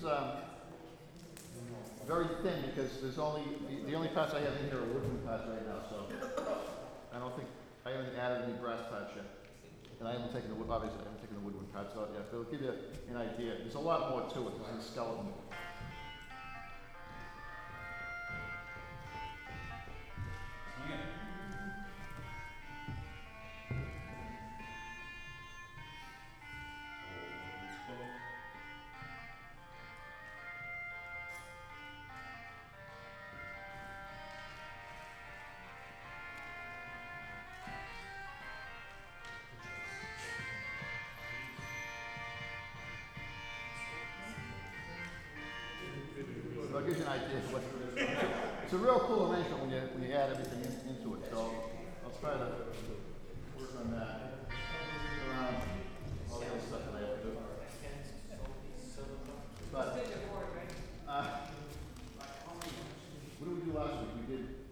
very thin because there's only, the only parts I have in here are wooden parts right now, so I don't think, I haven't added any brass parts yet. And I haven't taken the wood, obviously I haven't taken the woodwind parts out yet, but it'll give you an idea. There's a lot more to it, there's a skeleton. So it gives you an idea of what it's a real cool arrangement when you add everything into it. So I'll try to work on that. Around all the other stuff that I have to do. But what did we do last week? We did